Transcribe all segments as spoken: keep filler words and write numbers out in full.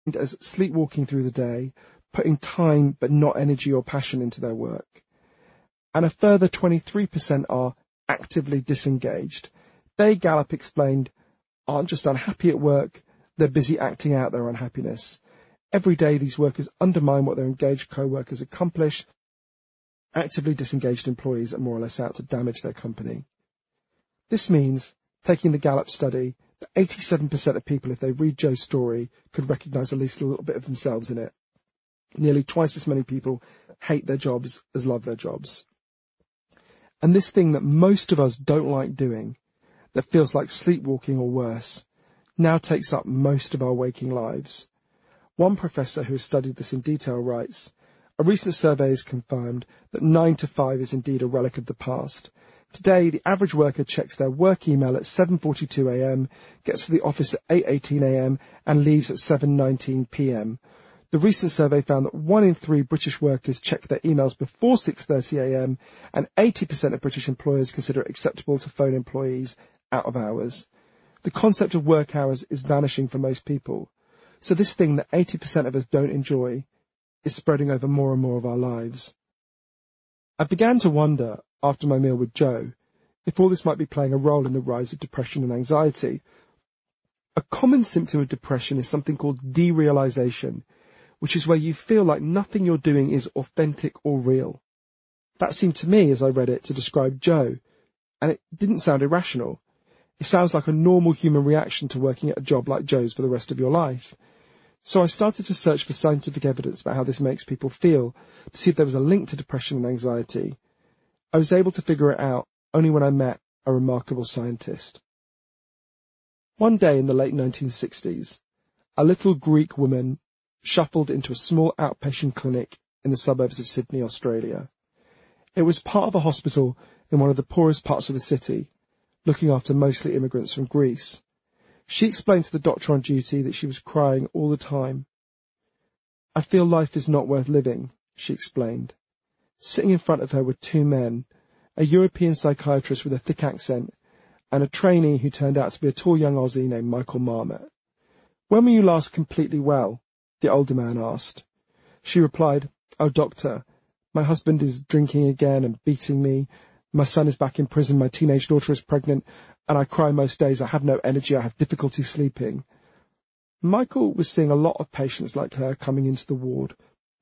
as sleepwalking through the day, putting time but not energy or passion into their work. And a further twenty-three percent are actively disengaged. They, Gallup explained, aren't just unhappy at work, they're busy acting out their unhappiness. Every day these workers undermine what their engaged co-workers accomplish. Actively disengaged employees are more or less out to damage their company. This means, taking the Gallup study, that eighty-seven percent of people, if they read Joe's story, could recognise at least a little bit of themselves in it. Nearly twice as many people hate their jobs as love their jobs. And this thing that most of us don't like doing, that feels like sleepwalking or worse, now takes up most of our waking lives. One professor who has studied this in detail writes, "A recent survey has confirmed that nine to five is indeed a relic of the past. Today, the average worker checks their work email at seven forty-two a.m., gets to the office at eight eighteen a.m. and leaves at seven nineteen p.m. The recent survey found that one in three British workers check their emails before six thirty a.m. and eighty percent of British employers consider it acceptable to phone employees out of hours. The concept of work hours is vanishing for most people. So this thing that eighty percent of us don't enjoy is spreading over more and more of our lives." I began to wonder, after my meal with Joe, if all this might be playing a role in the rise of depression and anxiety. A common symptom of depression is something called derealization, which is where you feel like nothing you're doing is authentic or real. That seemed to me, as I read it, to describe Joe, and it didn't sound irrational. It sounds like a normal human reaction to working at a job like Joe's for the rest of your life. So I started to search for scientific evidence about how this makes people feel, to see if there was a link to depression and anxiety. I was able to figure it out only when I met a remarkable scientist. One day in the late nineteen sixties, a little Greek woman shuffled into a small outpatient clinic in the suburbs of Sydney, Australia. It was part of a hospital in one of the poorest parts of the city, looking after mostly immigrants from Greece. She explained to the doctor on duty that she was crying all the time. "I feel life is not worth living," she explained. Sitting in front of her were two men, a European psychiatrist with a thick accent, and a trainee who turned out to be a tall young Aussie named Michael Marmot. "When were you last completely well?" the older man asked. She replied, "Oh, doctor, my husband is drinking again and beating me. My son is back in prison, my teenage daughter is pregnant, and I cry most days. I have no energy, I have difficulty sleeping." Michael was seeing a lot of patients like her coming into the ward,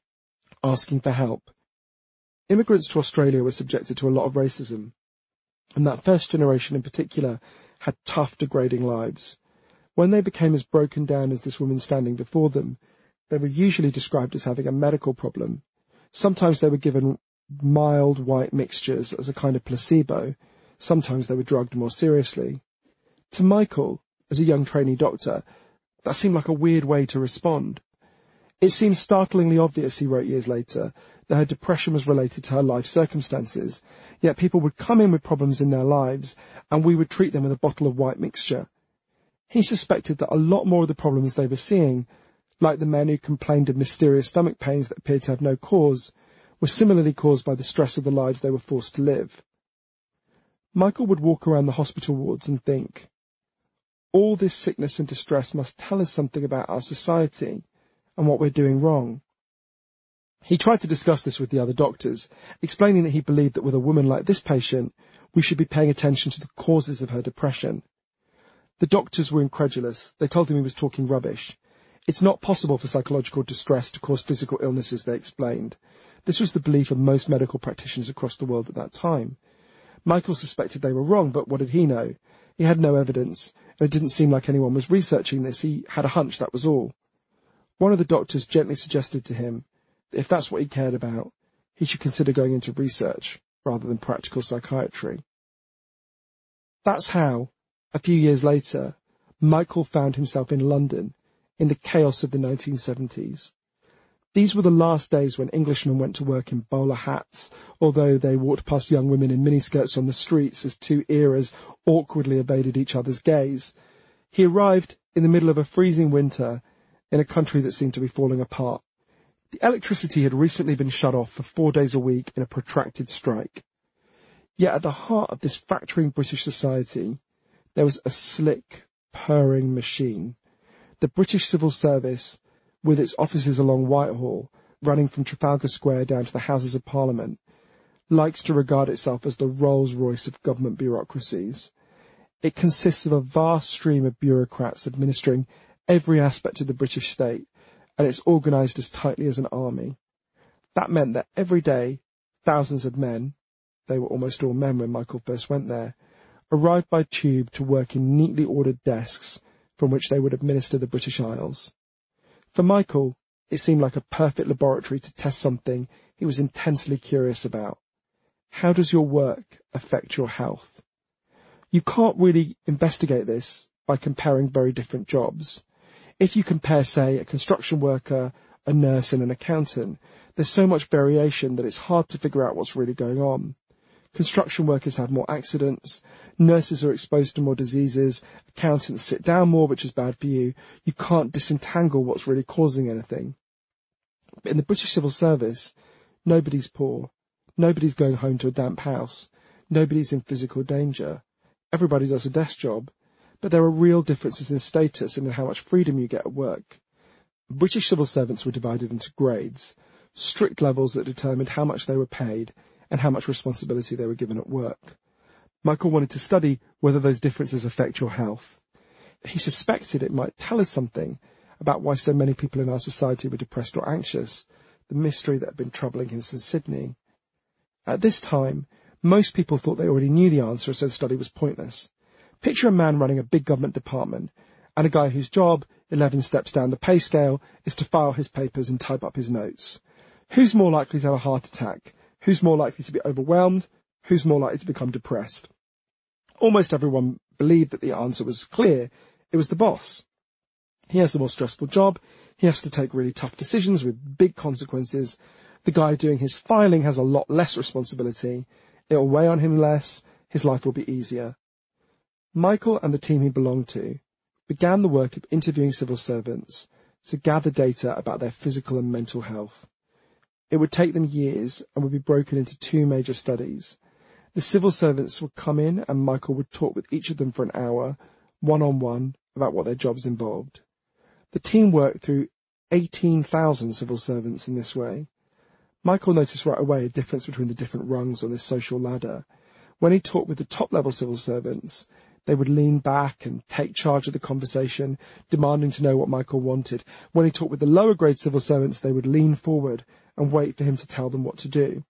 asking for help. Immigrants to Australia were subjected to a lot of racism, and that first generation in particular had tough, degrading lives. When they became as broken down as this woman standing before them, they were usually described as having a medical problem. Sometimes they were given mild white mixtures as a kind of placebo. Sometimes they were drugged more seriously. To Michael, as a young trainee doctor, that seemed like a weird way to respond. It seemed startlingly obvious, he wrote years later, that her depression was related to her life circumstances, yet people would come in with problems in their lives, and we would treat them with a bottle of white mixture. He suspected that a lot more of the problems they were seeing, like the men who complained of mysterious stomach pains that appeared to have no cause, were similarly caused by the stress of the lives they were forced to live. Michael would walk around the hospital wards and think, all this sickness and distress must tell us something about our society and what we're doing wrong. He tried to discuss this with the other doctors, explaining that he believed that with a woman like this patient, we should be paying attention to the causes of her depression. The doctors were incredulous. They told him he was talking rubbish. It's not possible for psychological distress to cause physical illnesses, they explained. This was the belief of most medical practitioners across the world at that time. Michael suspected they were wrong, but what did he know? He had no evidence, and it didn't seem like anyone was researching this. He had a hunch, that was all. One of the doctors gently suggested to him that if that's what he cared about, he should consider going into research rather than practical psychiatry. That's how, a few years later, Michael found himself in London in the chaos of the nineteen seventies. These were the last days when Englishmen went to work in bowler hats, although they walked past young women in miniskirts on the streets as two eras awkwardly evaded each other's gaze. He arrived in the middle of a freezing winter in a country that seemed to be falling apart. The electricity had recently been shut off for four days a week in a protracted strike. Yet at the heart of this fracturing British society, there was a slick, purring machine. The British civil service with its offices along Whitehall, running from Trafalgar Square down to the Houses of Parliament, likes to regard itself as the Rolls-Royce of government bureaucracies. It consists of a vast stream of bureaucrats administering every aspect of the British state, and it's organised as tightly as an army. That meant that every day, thousands of men, they were almost all men when Michael first went there, arrived by tube to work in neatly ordered desks from which they would administer the British Isles. For Michael, it seemed like a perfect laboratory to test something he was intensely curious about. How does your work affect your health? You can't really investigate this by comparing very different jobs. If you compare, say, a construction worker, a nurse and an accountant, there's so much variation that it's hard to figure out what's really going on. Construction workers have more accidents, nurses are exposed to more diseases, accountants sit down more, which is bad for you. You can't disentangle what's really causing anything. But in the British Civil Service, nobody's poor. Nobody's going home to a damp house. Nobody's in physical danger. Everybody does a desk job. But there are real differences in status and in how much freedom you get at work. British civil servants were divided into grades, strict levels that determined how much they were paid and how much responsibility they were given at work. Michael wanted to study whether those differences affect your health. He suspected it might tell us something about why so many people in our society were depressed or anxious, the mystery that had been troubling him since Sydney. At this time, most people thought they already knew the answer, so the study was pointless. Picture a man running a big government department and a guy whose job, eleven steps down the pay scale, is to file his papers and type up his notes. Who's more likely to have a heart attack? Who's more likely to be overwhelmed? Who's more likely to become depressed? Almost everyone believed that the answer was clear. It was the boss. He has the more stressful job. He has to take really tough decisions with big consequences. The guy doing his filing has a lot less responsibility. It'll weigh on him less. His life will be easier. Michael and the team he belonged to began the work of interviewing civil servants to gather data about their physical and mental health. It would take them years and would be broken into two major studies. The civil servants would come in and Michael would talk with each of them for an hour, one-on-one, about what their jobs involved. The team worked through eighteen thousand civil servants in this way. Michael noticed right away a difference between the different rungs on this social ladder. When he talked with the top-level civil servants, they would lean back and take charge of the conversation, demanding to know what Michael wanted. When he talked with the lower-grade civil servants, they would lean forward and wait for him to tell them what to do.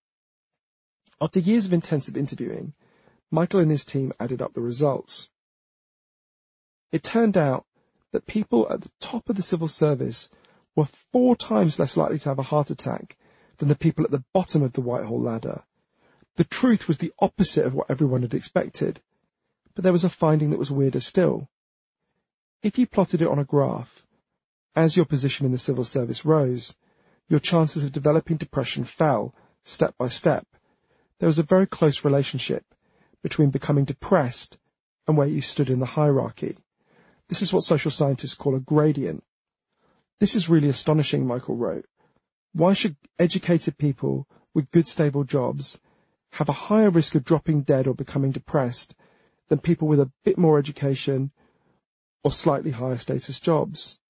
After years of intensive interviewing, Michael and his team added up the results. It turned out that people at the top of the civil service were four times less likely to have a heart attack than the people at the bottom of the Whitehall ladder. The truth was the opposite of what everyone had expected, but there was a finding that was weirder still. If you plotted it on a graph, as your position in the civil service rose, your chances of developing depression fell step by step. There was a very close relationship between becoming depressed and where you stood in the hierarchy. This is what social scientists call a gradient. This is really astonishing, Michael wrote. Why should educated people with good stable jobs have a higher risk of dropping dead or becoming depressed than people with a bit more education or slightly higher status jobs?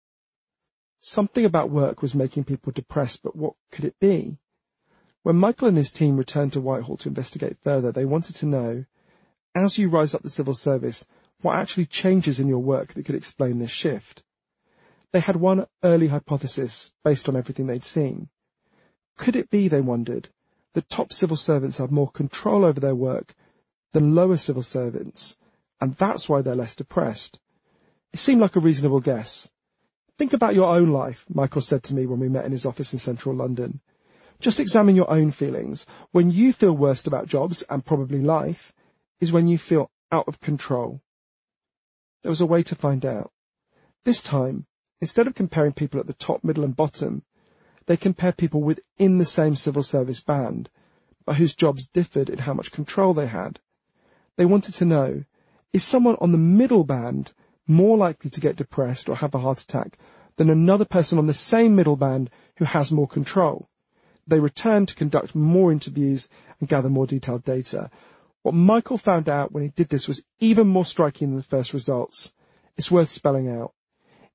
Something about work was making people depressed, but what could it be? When Michael and his team returned to Whitehall to investigate further, they wanted to know, as you rise up the civil service, what actually changes in your work that could explain this shift? They had one early hypothesis based on everything they'd seen. Could it be, they wondered, that top civil servants have more control over their work than lower civil servants, and that's why they're less depressed? It seemed like a reasonable guess. Think about your own life, Michael said to me when we met in his office in central London. Just examine your own feelings. When you feel worst about jobs, and probably life, is when you feel out of control. There was a way to find out. This time, instead of comparing people at the top, middle and bottom, they compared people within the same civil service band, but whose jobs differed in how much control they had. They wanted to know, is someone on the middle band more likely to get depressed or have a heart attack than another person on the same middle band who has more control? They returned to conduct more interviews and gather more detailed data. What Michael found out when he did this was even more striking than the first results. It's worth spelling out.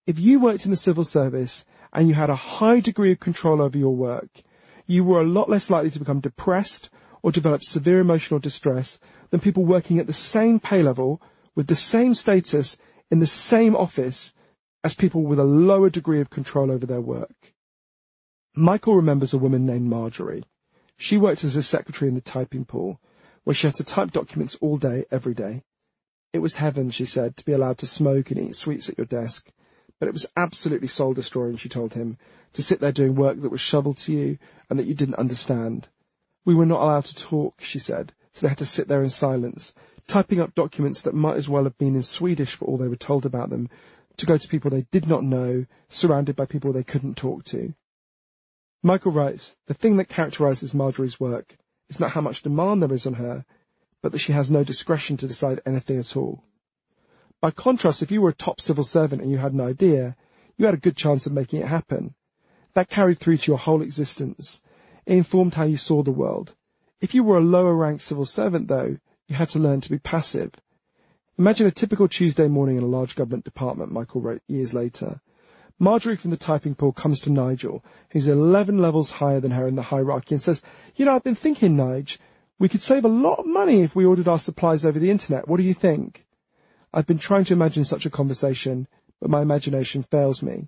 If you worked in the civil service and you had a high degree of control over your work, you were a lot less likely to become depressed or develop severe emotional distress than people working at the same pay level with the same status in the same office as people with a lower degree of control over their work. Michael remembers a woman named Marjorie. She worked as a secretary in the typing pool, where she had to type documents all day, every day. It was heaven, she said, to be allowed to smoke and eat sweets at your desk, but it was absolutely soul-destroying, she told him, to sit there doing work that was shoveled to you and that you didn't understand. We were not allowed to talk, she said, so they had to sit there in silence, typing up documents that might as well have been in Swedish for all they were told about them, to go to people they did not know, surrounded by people they couldn't talk to. Michael writes, the thing that characterises Marjorie's work is not how much demand there is on her, but that she has no discretion to decide anything at all. By contrast, if you were a top civil servant and you had an idea, you had a good chance of making it happen. That carried through to your whole existence. It informed how you saw the world. If you were a lower-ranked civil servant, though, you had to learn to be passive. Imagine a typical Tuesday morning in a large government department, Michael wrote years later. Marjorie from the typing pool comes to Nigel, who's eleven levels higher than her in the hierarchy, and says, you know, I've been thinking, Nige, we could save a lot of money if we ordered our supplies over the internet. What do you think? I've been trying to imagine such a conversation, but my imagination fails me.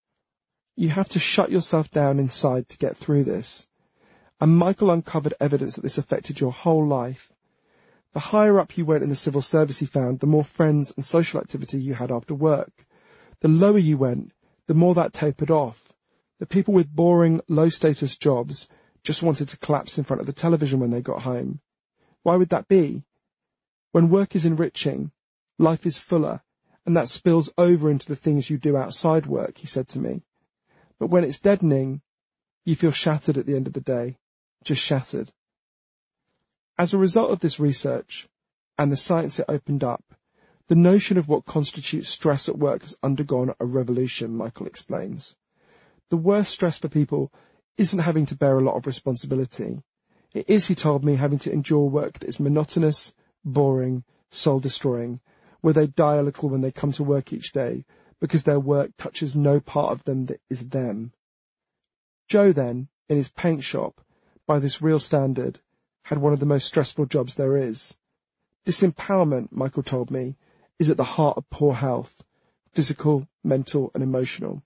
You have to shut yourself down inside to get through this. And Michael uncovered evidence that this affected your whole life. The higher up you went in the civil service, he found, the more friends and social activity you had after work. The lower you went, the more that tapered off. The people with boring, low-status jobs just wanted to collapse in front of the television when they got home. Why would that be? When work is enriching, life is fuller, and that spills over into the things you do outside work, he said to me. But when it's deadening, you feel shattered at the end of the day, just shattered. As a result of this research, and the science it opened up, the notion of what constitutes stress at work has undergone a revolution, Michael explains. The worst stress for people isn't having to bear a lot of responsibility. It is, he told me, having to endure work that is monotonous, boring, soul-destroying, where they die a little when they come to work each day because their work touches no part of them that is them. Joe then, in his paint shop, by this real standard, had one of the most stressful jobs there is. Disempowerment, Michael told me, is at the heart of poor health, physical, mental and emotional.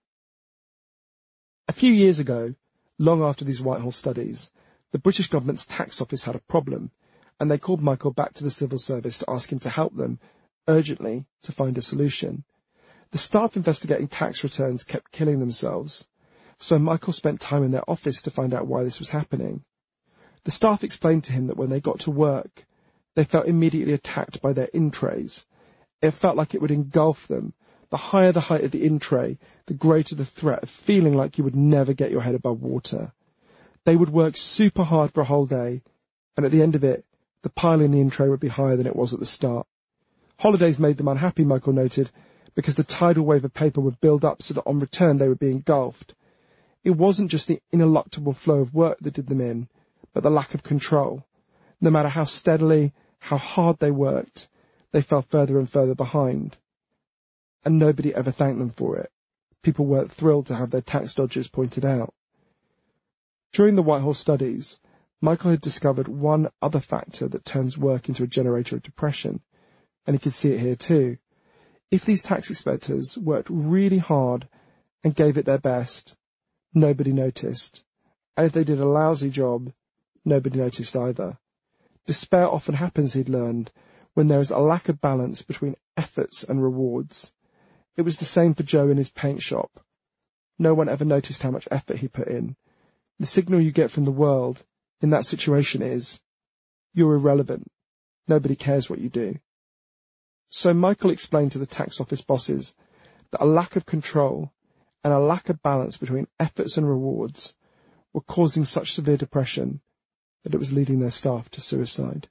A few years ago, long after these Whitehall studies, the British government's tax office had a problem, and they called Michael back to the civil service to ask him to help them, urgently, to find a solution. The staff investigating tax returns kept killing themselves, so Michael spent time in their office to find out why this was happening. The staff explained to him that when they got to work, they felt immediately attacked by their in-trays. It felt like it would engulf them. The higher the height of the in-tray, the greater the threat of feeling like you would never get your head above water. They would work super hard for a whole day, and at the end of it, the pile in the in-tray would be higher than it was at the start. Holidays made them unhappy, Michael noted, because the tidal wave of paper would build up so that on return they would be engulfed. It wasn't just the ineluctable flow of work that did them in, but the lack of control. No matter how steadily, how hard they worked, they fell further and further behind. And nobody ever thanked them for it. People weren't thrilled to have their tax dodgers pointed out. During the Whitehall studies, Michael had discovered one other factor that turns work into a generator of depression, and he could see it here too. If these tax inspectors worked really hard and gave it their best, nobody noticed. And if they did a lousy job, nobody noticed either. Despair often happens, he'd learned, when there is a lack of balance between efforts and rewards. It was the same for Joe in his paint shop. No one ever noticed how much effort he put in. The signal you get from the world in that situation is, you're irrelevant. Nobody cares what you do. So Michael explained to the tax office bosses that a lack of control and a lack of balance between efforts and rewards were causing such severe depression that it was leading their staff to suicide.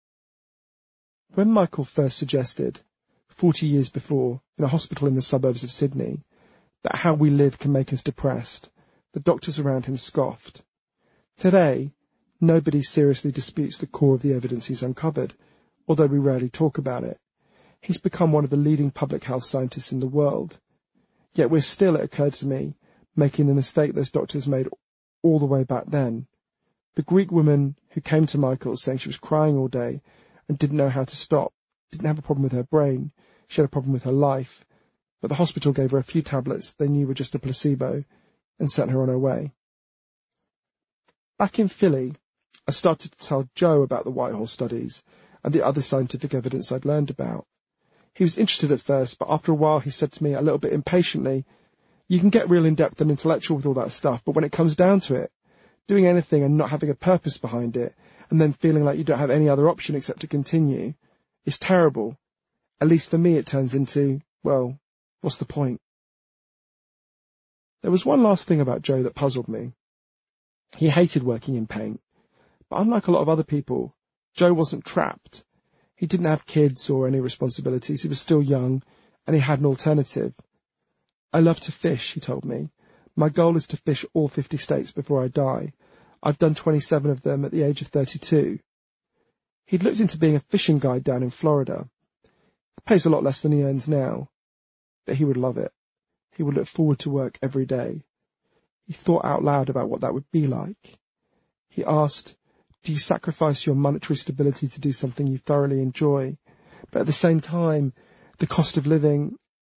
When Michael first suggested, forty years before, in a hospital in the suburbs of Sydney, that how we live can make us depressed, the doctors around him scoffed. Today, nobody seriously disputes the core of the evidence he's uncovered, although we rarely talk about it. He's become one of the leading public health scientists in the world. Yet we're still, it occurred to me, making the mistake those doctors made all the way back then. The Greek woman who came to Michael saying she was crying all day and didn't know how to stop, didn't have a problem with her brain, she had a problem with her life, but the hospital gave her a few tablets they knew were just a placebo and sent her on her way. Back in Philly, I started to tell Joe about the Whitehall studies and the other scientific evidence I'd learned about. He was interested at first, but after a while he said to me a little bit impatiently, "You can get real in-depth and intellectual with all that stuff, but when it comes down to it, doing anything and not having a purpose behind it, and then feeling like you don't have any other option except to continue, is terrible. At least for me it turns into, well, what's the point?" There was one last thing about Joe that puzzled me. He hated working in paint, but unlike a lot of other people, Joe wasn't trapped. He didn't have kids or any responsibilities. He was still young, and he had an alternative. "I love to fish," he told me. "My goal is to fish all fifty states before I die. I've done twenty-seven of them at the age of thirty-two. He'd looked into being a fishing guide down in Florida. It pays a lot less than he earns now, but he would love it. He would look forward to work every day. He thought out loud about what that would be like. He asked, "Do you sacrifice your monetary stability to do something you thoroughly enjoy? But at the same time, the cost of living..."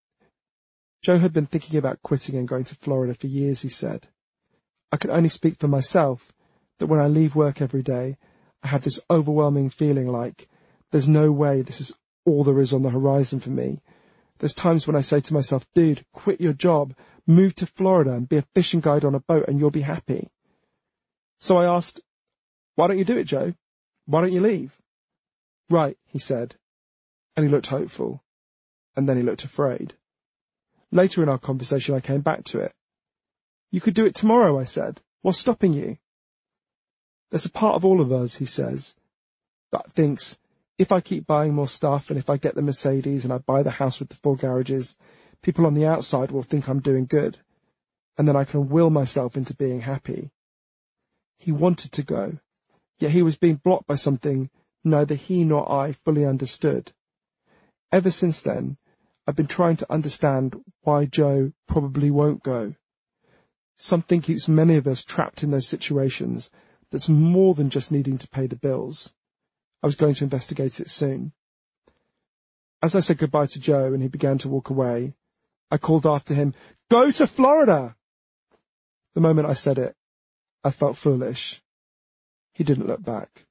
Joe had been thinking about quitting and going to Florida for years, he said. "I can only speak for myself, that when I leave work every day, I have this overwhelming feeling like there's no way this is all there is on the horizon for me. There's times when I say to myself, dude, quit your job, move to Florida and be a fishing guide on a boat and you'll be happy." So I asked, "Why don't you do it, Joe? Why don't you leave?" "Right," he said, and he looked hopeful, and then he looked afraid. Later in our conversation, I came back to it. "You could do it tomorrow," I said. "What's stopping you?" There's a part of all of us, he says, that thinks, if I keep buying more stuff and if I get the Mercedes and I buy the house with the four garages, people on the outside will think I'm doing good, and then I can will myself into being happy. He wanted to go, yet he was being blocked by something neither he nor I fully understood. Ever since then, I've been trying to understand why Joe probably won't go. Something keeps many of us trapped in those situations that's more than just needing to pay the bills. I was going to investigate it soon. As I said goodbye to Joe and he began to walk away, I called after him, "Go to Florida!" The moment I said it, I felt foolish. He didn't look back.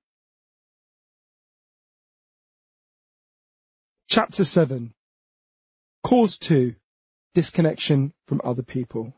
Chapter seven. Cause two. Disconnection from other people.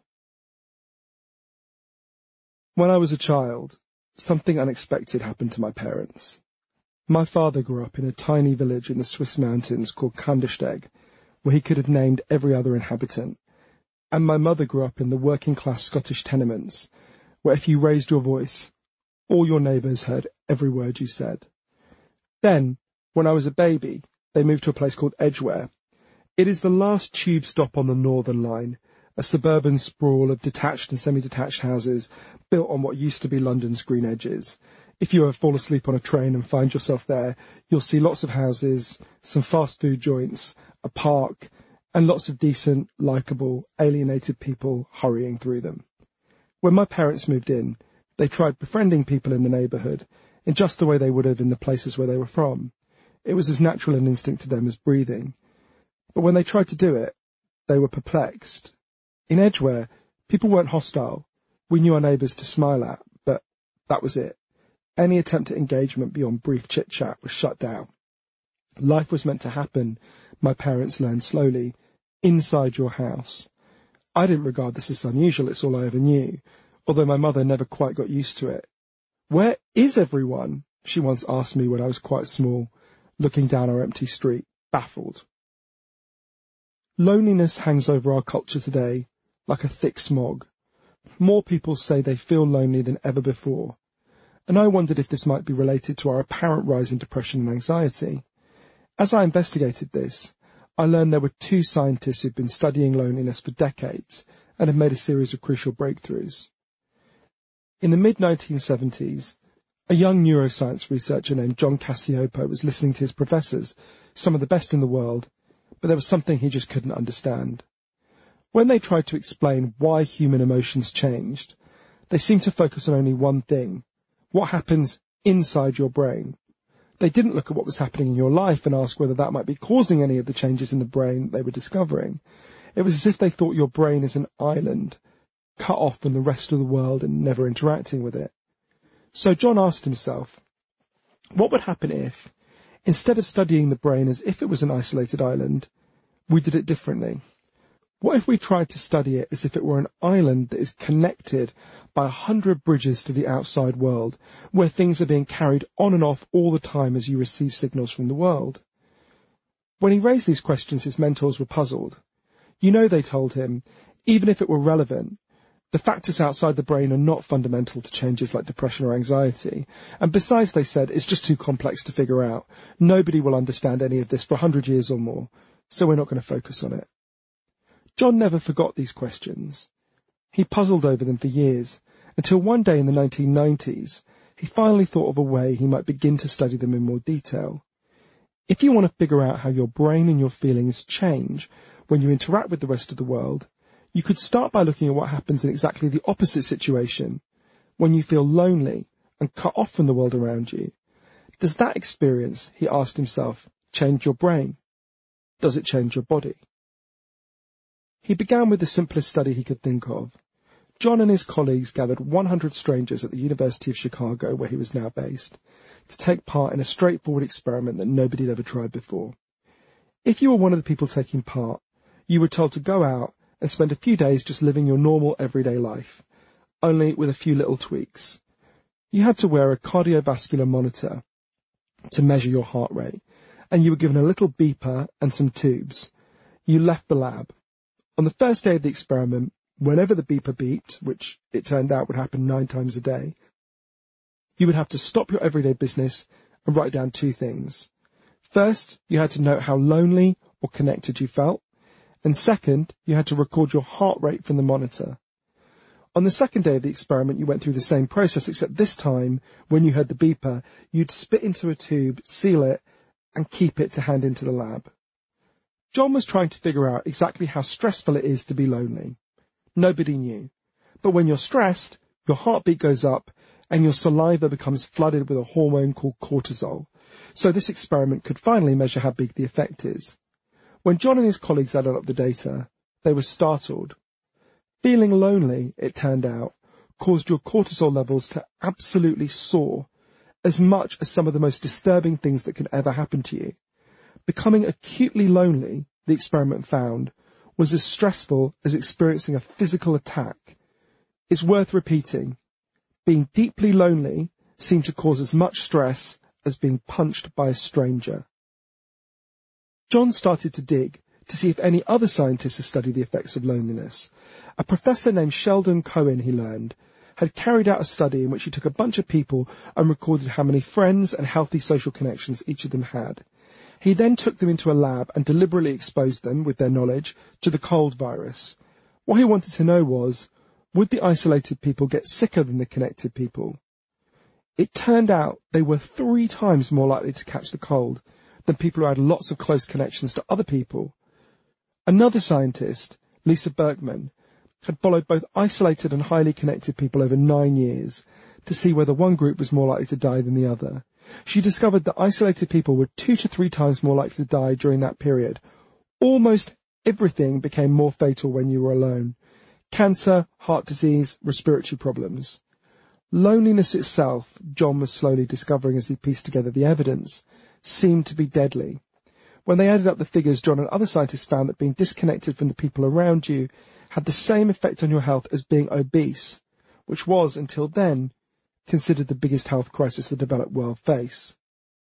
When I was a child, something unexpected happened to my parents. My father grew up in a tiny village in the Swiss mountains called Kandersteg, where he could have named every other inhabitant, and my mother grew up in the working-class Scottish tenements, where if you raised your voice, all your neighbours heard every word you said. Then, when I was a baby, they moved to a place called Edgware. It is the last tube stop on the Northern Line, a suburban sprawl of detached and semi-detached houses built on what used to be London's green edges. If you ever fall asleep on a train and find yourself there, you'll see lots of houses, some fast food joints, a park, and lots of decent, likeable, alienated people hurrying through them. When my parents moved in, they tried befriending people in the neighbourhood in just the way they would have in the places where they were from. It was as natural an instinct to them as breathing. But when they tried to do it, they were perplexed. In Edgware, people weren't hostile. We knew our neighbours to smile at, but that was it. Any attempt at engagement beyond brief chit-chat was shut down. Life was meant to happen, my parents learned slowly, inside your house. I didn't regard this as unusual, it's all I ever knew, although my mother never quite got used to it. "Where is everyone?" she once asked me when I was quite small, looking down our empty street, baffled. Loneliness hangs over our culture today like a thick smog. More people say they feel lonely than ever before, and I wondered if this might be related to our apparent rise in depression and anxiety. As I investigated this, I learned there were two scientists who've been studying loneliness for decades and have made a series of crucial breakthroughs. In the mid nineteen seventies, a young neuroscience researcher named John Cacioppo was listening to his professors, some of the best in the world, but there was something he just couldn't understand. When they tried to explain why human emotions changed, they seemed to focus on only one thing: what happens inside your brain. They didn't look at what was happening in your life and ask whether that might be causing any of the changes in the brain they were discovering. It was as if they thought your brain is an island, cut off from the rest of the world and never interacting with it. So John asked himself, what would happen if, instead of studying the brain as if it was an isolated island, we did it differently? What if we tried to study it as if it were an island that is connected by a hundred bridges to the outside world, where things are being carried on and off all the time as you receive signals from the world? When he raised these questions, his mentors were puzzled. You know, they told him, even if it were relevant, the factors outside the brain are not fundamental to changes like depression or anxiety. And besides, they said, it's just too complex to figure out. Nobody will understand any of this for a hundred years or more, so we're not going to focus on it. John never forgot these questions. He puzzled over them for years, until one day in the nineteen nineties, he finally thought of a way he might begin to study them in more detail. If you want to figure out how your brain and your feelings change when you interact with the rest of the world, you could start by looking at what happens in exactly the opposite situation, when you feel lonely and cut off from the world around you. Does that experience, he asked himself, change your brain? Does it change your body? He began with the simplest study he could think of. John and his colleagues gathered one hundred strangers at the University of Chicago, where he was now based, to take part in a straightforward experiment that nobody had ever tried before. If you were one of the people taking part, you were told to go out and spend a few days just living your normal everyday life, only with a few little tweaks. You had to wear a cardiovascular monitor to measure your heart rate, and you were given a little beeper and some tubes. You left the lab. On the first day of the experiment, whenever the beeper beeped, which it turned out would happen nine times a day, you would have to stop your everyday business and write down two things. First, you had to note how lonely or connected you felt, and second, you had to record your heart rate from the monitor. On the second day of the experiment, you went through the same process, except this time, when you heard the beeper, you'd spit into a tube, seal it, and keep it to hand into the lab. John was trying to figure out exactly how stressful it is to be lonely. Nobody knew. But when you're stressed, your heartbeat goes up and your saliva becomes flooded with a hormone called cortisol. So this experiment could finally measure how big the effect is. When John and his colleagues added up the data, they were startled. Feeling lonely, it turned out, caused your cortisol levels to absolutely soar, as much as some of the most disturbing things that can ever happen to you. Becoming acutely lonely, the experiment found, was as stressful as experiencing a physical attack. It's worth repeating. Being deeply lonely seemed to cause as much stress as being punched by a stranger. John started to dig to see if any other scientists had studied the effects of loneliness. A professor named Sheldon Cohen, he learned, had carried out a study in which he took a bunch of people and recorded how many friends and healthy social connections each of them had. He then took them into a lab and deliberately exposed them, with their knowledge, to the cold virus. What he wanted to know was, would the isolated people get sicker than the connected people? It turned out they were three times more likely to catch the cold than people who had lots of close connections to other people. Another scientist, Lisa Berkman, had followed both isolated and highly connected people over nine years to see whether one group was more likely to die than the other. She discovered that isolated people were two to three times more likely to die during that period. Almost everything became more fatal when you were alone. Cancer, heart disease, respiratory problems. Loneliness itself, John was slowly discovering as he pieced together the evidence, seemed to be deadly. When they added up the figures, John and other scientists found that being disconnected from the people around you had the same effect on your health as being obese, which was, until then, considered the biggest health crisis the developed world face.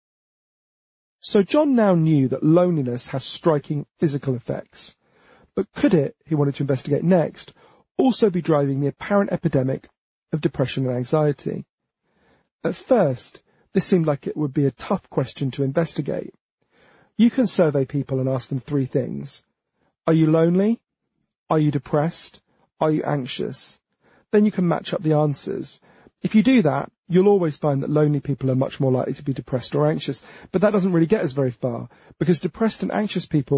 So John now knew that loneliness has striking physical effects. But could it, he wanted to investigate next, also be driving the apparent epidemic of depression and anxiety? At first, this seemed like it would be a tough question to investigate. You can survey people and ask them three things. Are you lonely? Are you depressed? Are you anxious? Then you can match up the answers. If you do that, you'll always find that lonely people are much more likely to be depressed or anxious, but that doesn't really get us very far, because depressed and anxious people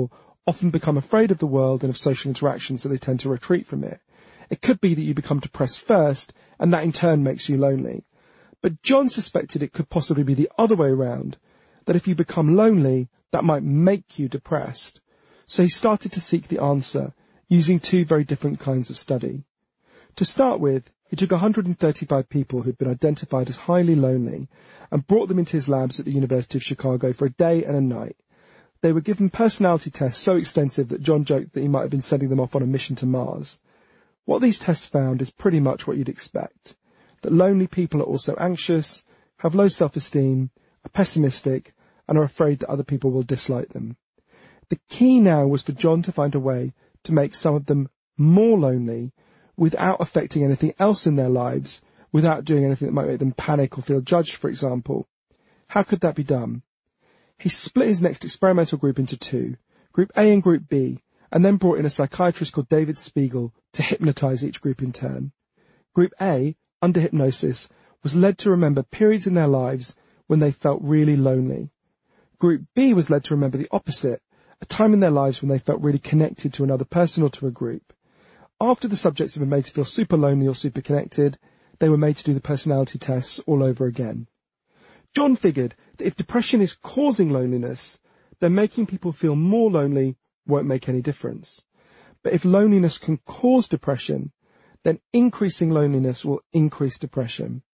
often become afraid of the world and of social interaction, so they tend to retreat from it. It could be that you become depressed first, and that in turn makes you lonely. But John suspected it could possibly be the other way around, that if you become lonely, that might make you depressed. So he started to seek the answer using two very different kinds of study. To start with, he took one hundred thirty-five people who'd been identified as highly lonely and brought them into his labs at the University of Chicago for a day and a night. They were given personality tests so extensive that John joked that he might have been sending them off on a mission to Mars. What these tests found is pretty much what you'd expect, that lonely people are also anxious, have low self-esteem, are pessimistic, and are afraid that other people will dislike them. The key now was for John to find a way to make some of them more lonely without affecting anything else in their lives, without doing anything that might make them panic or feel judged, for example. How could that be done? He split his next experimental group into two, Group A and Group B, and then brought in a psychiatrist called David Spiegel to hypnotize each group in turn. Group A, under hypnosis, was led to remember periods in their lives when they felt really lonely. Group B was led to remember the opposite, a time in their lives when they felt really connected to another person or to a group. After the subjects had been made to feel super lonely or super connected, they were made to do the personality tests all over again. John figured that if depression is causing loneliness, then making people feel more lonely won't make any difference. But if loneliness can cause depression, then increasing loneliness will increase depression.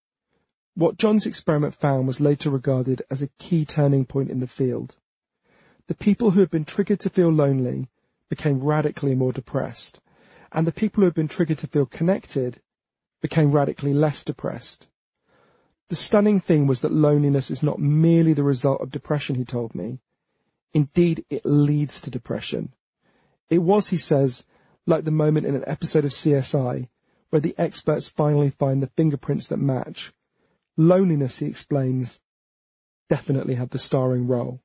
What John's experiment found was later regarded as a key turning point in the field. The people who had been triggered to feel lonely became radically more depressed, and the people who had been triggered to feel connected became radically less depressed. The stunning thing was that loneliness is not merely the result of depression, he told me. Indeed, it leads to depression. It was, he says, like the moment in an episode of C S I where the experts finally find the fingerprints that match. Loneliness, he explains, definitely had the starring role.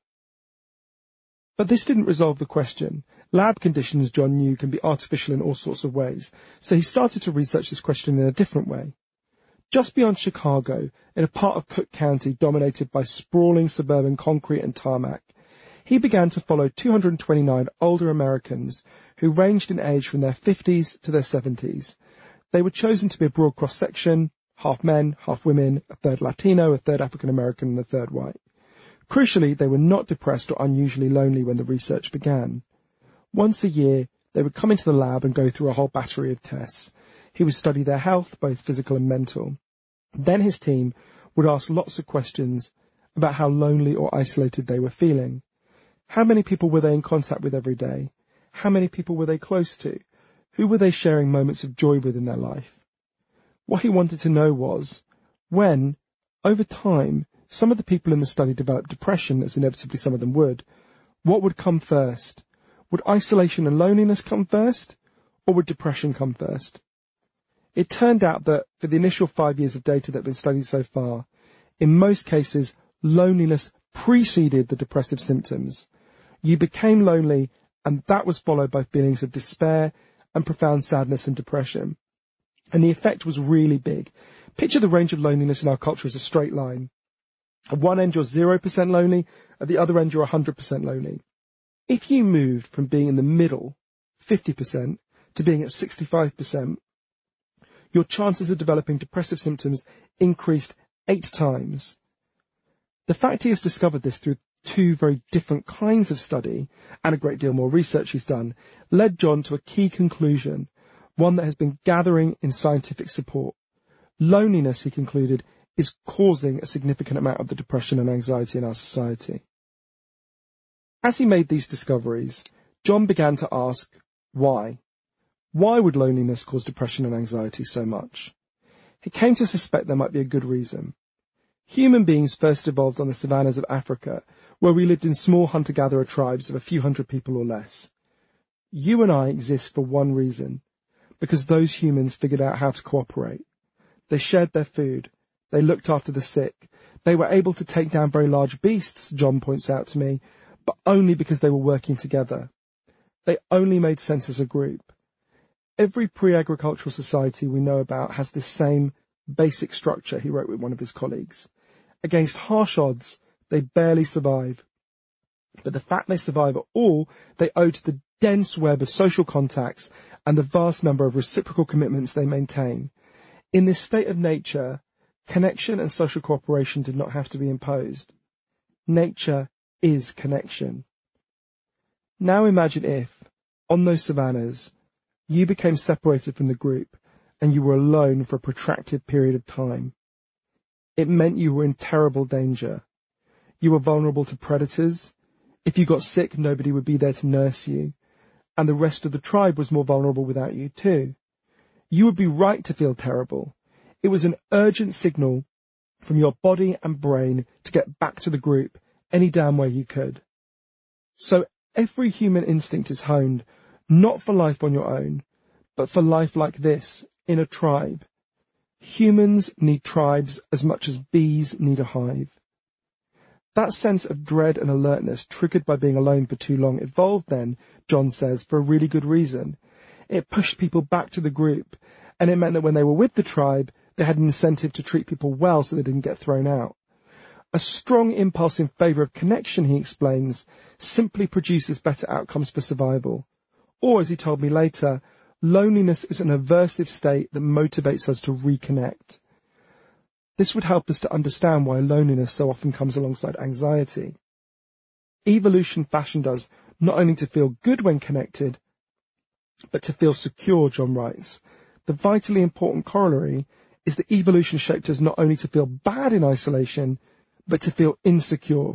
But this didn't resolve the question. Lab conditions, John knew, can be artificial in all sorts of ways, so he started to research this question in a different way. Just beyond Chicago, in a part of Cook County dominated by sprawling suburban concrete and tarmac, he began to follow two hundred twenty-nine older Americans who ranged in age from their fifties to their seventies. They were chosen to be a broad cross-section, half men, half women, a third Latino, a third African American, and a third white. Crucially, they were not depressed or unusually lonely when the research began. Once a year, they would come into the lab and go through a whole battery of tests. He would study their health, both physical and mental. Then his team would ask lots of questions about how lonely or isolated they were feeling. How many people were they in contact with every day? How many people were they close to? Who were they sharing moments of joy with in their life? What he wanted to know was, when, over time, some of the people in the study developed depression, as inevitably some of them would, what would come first? Would isolation and loneliness come first, or would depression come first? It turned out that, for the initial five years of data that have been studied so far, in most cases, loneliness preceded the depressive symptoms. You became lonely, and that was followed by feelings of despair and profound sadness and depression. And the effect was really big. Picture the range of loneliness in our culture as a straight line. At one end, you're zero percent lonely. At the other end, you're one hundred percent lonely. If you moved from being in the middle, fifty percent, to being at sixty-five percent, your chances of developing depressive symptoms increased eight times. The fact he has discovered this through two very different kinds of study and a great deal more research he's done led John to a key conclusion, one that has been gathering in scientific support. Loneliness, he concluded, is causing a significant amount of the depression and anxiety in our society. As he made these discoveries, John began to ask, why? Why would loneliness cause depression and anxiety so much? He came to suspect there might be a good reason. Human beings first evolved on the savannas of Africa, where we lived in small hunter-gatherer tribes of a few hundred people or less. You and I exist for one reason, because those humans figured out how to cooperate. They shared their food. They looked after the sick. They were able to take down very large beasts, John points out to me, but only because they were working together. They only made sense as a group. Every pre-agricultural society we know about has this same basic structure, he wrote with one of his colleagues. Against harsh odds, they barely survive. But the fact they survive at all, they owe to the dense web of social contacts and the vast number of reciprocal commitments they maintain. In this state of nature, connection and social cooperation did not have to be imposed. Nature is connection. Now imagine if, on those savannas, you became separated from the group and you were alone for a protracted period of time. It meant you were in terrible danger. You were vulnerable to predators. If you got sick, nobody would be there to nurse you. And the rest of the tribe was more vulnerable without you too. You would be right to feel terrible. It was an urgent signal from your body and brain to get back to the group any damn way you could. So every human instinct is honed, not for life on your own, but for life like this, in a tribe. Humans need tribes as much as bees need a hive. That sense of dread and alertness triggered by being alone for too long evolved then, John says, for a really good reason. It pushed people back to the group, and it meant that when they were with the tribe, they had an incentive to treat people well so they didn't get thrown out. A strong impulse in favour of connection, he explains, simply produces better outcomes for survival. Or, as he told me later, loneliness is an aversive state that motivates us to reconnect. This would help us to understand why loneliness so often comes alongside anxiety. Evolution fashioned us not only to feel good when connected, but to feel secure, John writes. The vitally important corollary is that evolution shaped us not only to feel bad in isolation, but to feel insecure.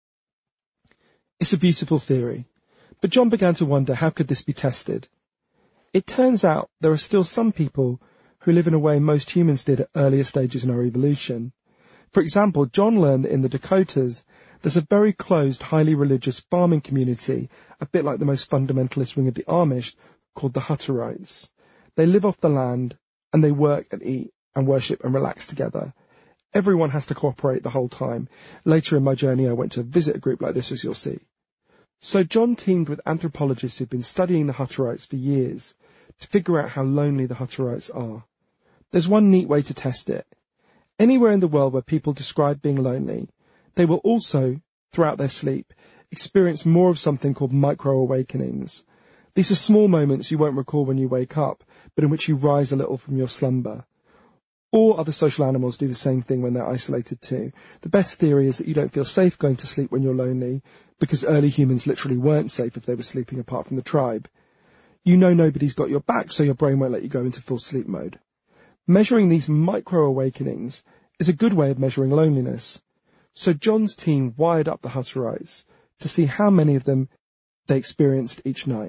It's a beautiful theory, but John began to wonder how could this be tested. It turns out there are still some people who live in a way most humans did at earlier stages in our evolution. For example, John learned that in the Dakotas, there's a very closed, highly religious farming community, a bit like the most fundamentalist wing of the Amish, called the Hutterites. They live off the land, and they work and eat and worship and relax together. Everyone has to cooperate the whole time. Later in my journey, I went to visit a group like this, as you'll see. So John teamed with anthropologists who've been studying the Hutterites for years to figure out how lonely the Hutterites are. There's one neat way to test it. Anywhere in the world where people describe being lonely, they will also, throughout their sleep, experience more of something called micro-awakenings. These are small moments you won't recall when you wake up, but in which you rise a little from your slumber. All other social animals do the same thing when they're isolated too. The best theory is that you don't feel safe going to sleep when you're lonely, because early humans literally weren't safe if they were sleeping apart from the tribe. You know nobody's got your back, so your brain won't let you go into full sleep mode. Measuring these micro-awakenings is a good way of measuring loneliness. So John's team wired up the Hutterites to see how many of them they experienced each night.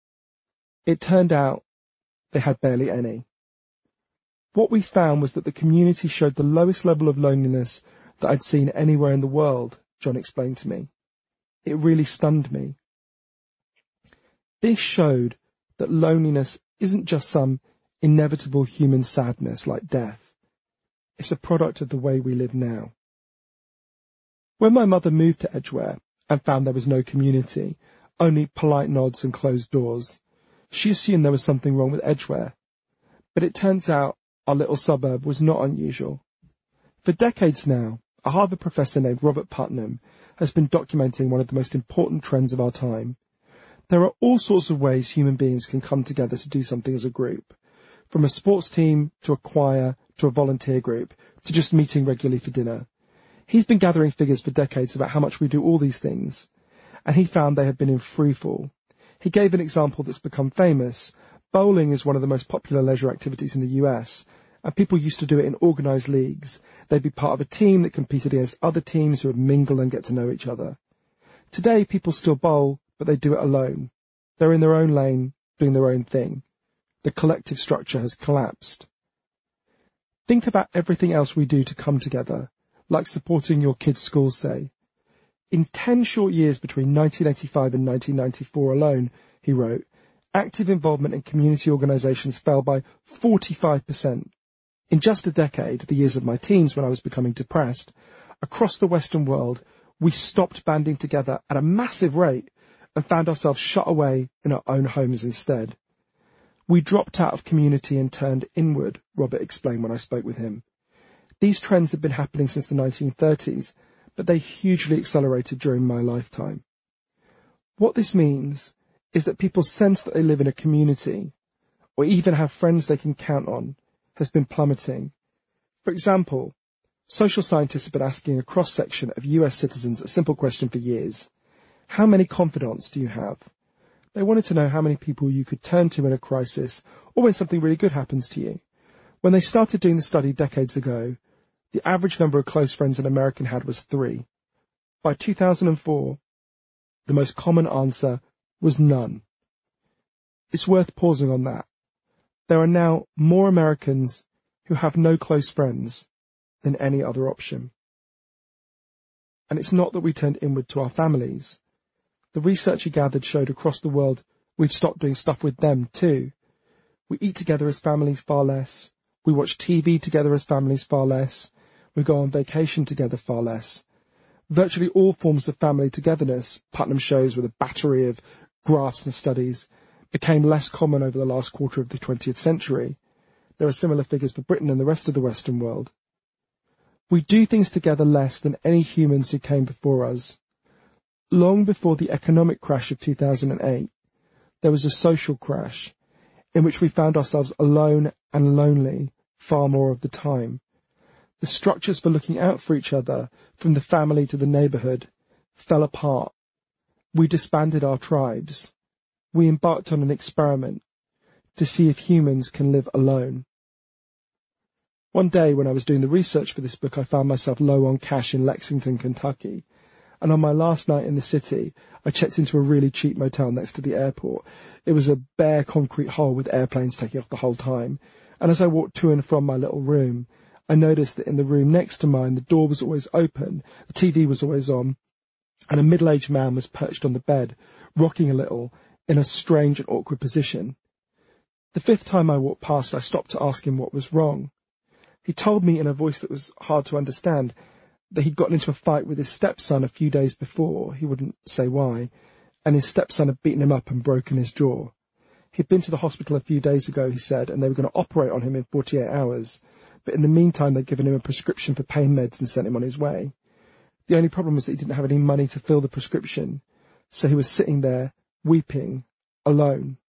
It turned out they had barely any. What we found was that the community showed the lowest level of loneliness that I'd seen anywhere in the world, John explained to me. It really stunned me. This showed that loneliness isn't just some inevitable human sadness like death. It's a product of the way we live now. When my mother moved to Edgware and found there was no community, only polite nods and closed doors, she assumed there was something wrong with Edgware. But it turns out our little suburb was not unusual. For decades now, a Harvard professor named Robert Putnam has been documenting one of the most important trends of our time. There are all sorts of ways human beings can come together to do something as a group, from a sports team to a choir to a volunteer group to just meeting regularly for dinner. He's been gathering figures for decades about how much we do all these things, and he found they have been in freefall. He gave an example that's become famous. Bowling is one of the most popular leisure activities in the U S, and people used to do it in organised leagues. They'd be part of a team that competed against other teams who would mingle and get to know each other. Today, people still bowl, but they do it alone. They're in their own lane, doing their own thing. The collective structure has collapsed. Think about everything else we do to come together, like supporting your kids' school, say. In ten short years between nineteen eighty-five and nineteen ninety-four alone, he wrote, active involvement in community organisations fell by forty-five percent. In just a decade, the years of my teens when I was becoming depressed, across the Western world, we stopped banding together at a massive rate and found ourselves shut away in our own homes instead. We dropped out of community and turned inward, Robert explained when I spoke with him. These trends have been happening since the nineteen thirties, but they hugely accelerated during my lifetime. What this means is that people's sense that they live in a community, or even have friends they can count on, has been plummeting. For example, social scientists have been asking a cross-section of U S citizens a simple question for years. How many confidants do you have? They wanted to know how many people you could turn to in a crisis or when something really good happens to you. When they started doing the study decades ago, the average number of close friends an American had was three. By two thousand four, the most common answer was none. It's worth pausing on that. There are now more Americans who have no close friends than any other option. And it's not that we turned inward to our families. The research he gathered showed across the world we've stopped doing stuff with them too. We eat together as families far less. We watch T V together as families far less. We go on vacation together far less. Virtually all forms of family togetherness, Putnam shows with a battery of graphs and studies, became less common over the last quarter of the twentieth century. There are similar figures for Britain and the rest of the Western world. We do things together less than any humans who came before us. Long before the economic crash of two thousand eight, there was a social crash in which we found ourselves alone and lonely far more of the time. The structures for looking out for each other, from the family to the neighbourhood, fell apart. We disbanded our tribes. We embarked on an experiment to see if humans can live alone. One day when I was doing the research for this book, I found myself low on cash in Lexington, Kentucky. And on my last night in the city, I checked into a really cheap motel next to the airport. It was a bare concrete hole with airplanes taking off the whole time. And as I walked to and from my little room, I noticed that in the room next to mine, the door was always open, the T V was always on, and a middle-aged man was perched on the bed, rocking a little, in a strange and awkward position. The fifth time I walked past, I stopped to ask him what was wrong. He told me in a voice that was hard to understand that he'd gotten into a fight with his stepson a few days before, he wouldn't say why, and his stepson had beaten him up and broken his jaw. He'd been to the hospital a few days ago, he said, and they were going to operate on him in forty-eight hours, but in the meantime they'd given him a prescription for pain meds and sent him on his way. The only problem was that he didn't have any money to fill the prescription, so he was sitting there, weeping, alone.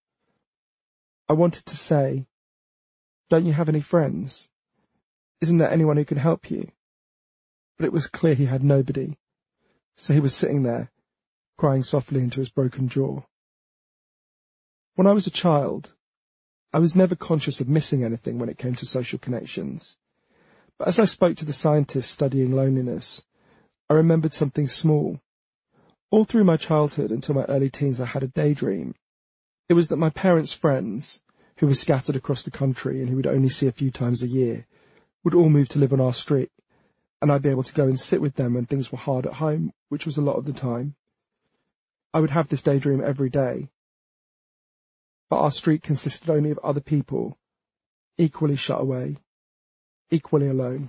I wanted to say, "Don't you have any friends? Isn't there anyone who can help you?" But it was clear he had nobody, so he was sitting there, crying softly into his broken jaw. When I was a child, I was never conscious of missing anything when it came to social connections. But as I spoke to the scientists studying loneliness, I remembered something small. All through my childhood until my early teens, I had a daydream. It was that my parents' friends, who were scattered across the country and who would only see a few times a year, would all move to live on our street, and I'd be able to go and sit with them when things were hard at home, which was a lot of the time. I would have this daydream every day. But our street consisted only of other people, equally shut away, equally alone.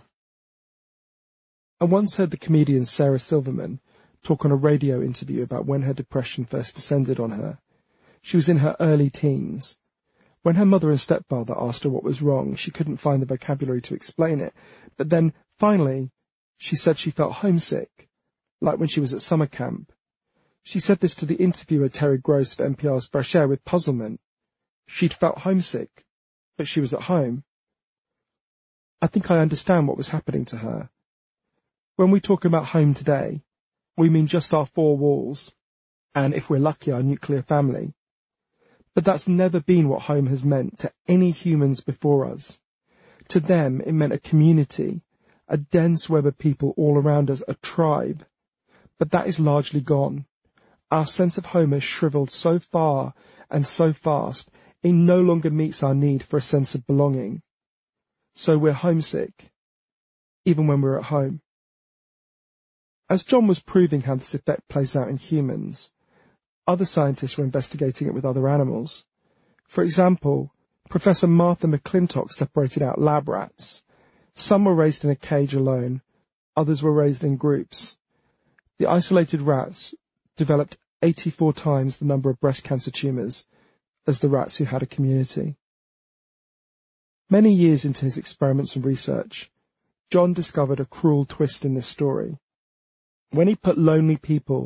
I once heard the comedian Sarah Silverman talk on a radio interview about when her depression first descended on her. She was in her early teens. When her mother and stepfather asked her what was wrong, she couldn't find the vocabulary to explain it. But then, finally, she said she felt homesick, like when she was at summer camp. She said this to the interviewer Terry Gross for N P R's Fresh Air with puzzlement. She'd felt homesick, but she was at home. I think I understand what was happening to her. When we talk about home today, we mean just our four walls, and if we're lucky, our nuclear family. But that's never been what home has meant to any humans before us. To them, it meant a community, a dense web of people all around us, a tribe. But that is largely gone. Our sense of home has shriveled so far and so fast, it no longer meets our need for a sense of belonging. So we're homesick, even when we're at home. As John was proving how this effect plays out in humans, other scientists were investigating it with other animals. For example, Professor Martha McClintock separated out lab rats. Some were raised in a cage alone, others were raised in groups. The isolated rats developed eighty-four times the number of breast cancer tumours as the rats who had a community. Many years into his experiments and research, John discovered a cruel twist in this story. When he put lonely people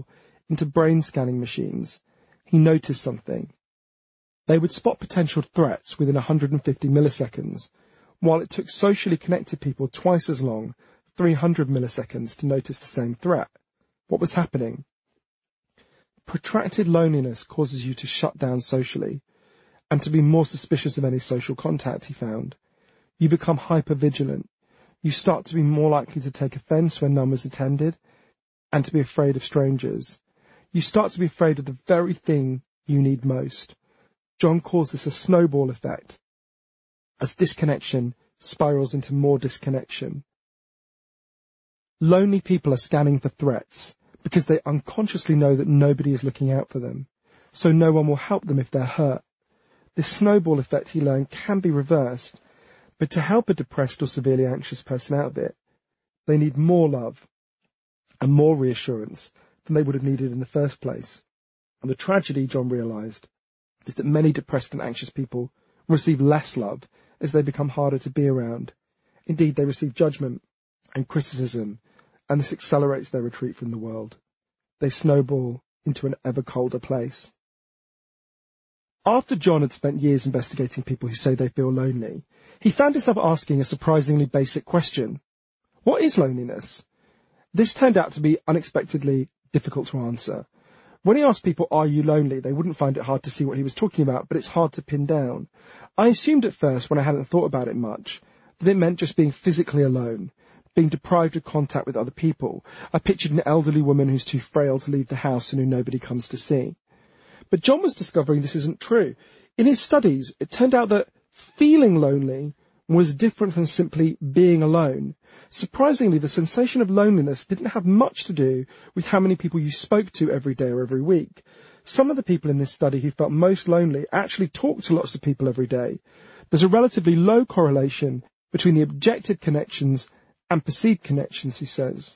into brain scanning machines, he noticed something. They would spot potential threats within one hundred fifty milliseconds, while it took socially connected people twice as long, three hundred milliseconds, to notice the same threat. What was happening? Protracted loneliness causes you to shut down socially and to be more suspicious of any social contact, he found. You become hypervigilant. You start to be more likely to take offence when none was attended and to be afraid of strangers. You start to be afraid of the very thing you need most. John calls this a snowball effect, as disconnection spirals into more disconnection. Lonely people are scanning for threats because they unconsciously know that nobody is looking out for them, so no one will help them if they're hurt. This snowball effect, he learned, can be reversed, but to help a depressed or severely anxious person out of it, they need more love and more reassurance than they would have needed in the first place. And the tragedy, John realised, is that many depressed and anxious people receive less love as they become harder to be around. Indeed, they receive judgment and criticism, and this accelerates their retreat from the world. They snowball into an ever colder place. After John had spent years investigating people who say they feel lonely, he found himself asking a surprisingly basic question. What is loneliness? This turned out to be unexpectedly difficult to answer. When he asked people, are you lonely, they wouldn't find it hard to see what he was talking about, but it's hard to pin down. I assumed at first, when I hadn't thought about it much, that it meant just being physically alone, being deprived of contact with other people. I pictured an elderly woman who's too frail to leave the house and who nobody comes to see. But John was discovering this isn't true. In his studies, it turned out that feeling lonely was different from simply being alone. Surprisingly, the sensation of loneliness didn't have much to do with how many people you spoke to every day or every week. Some of the people in this study who felt most lonely actually talked to lots of people every day. There's a relatively low correlation between the objective connections and perceived connections, he says.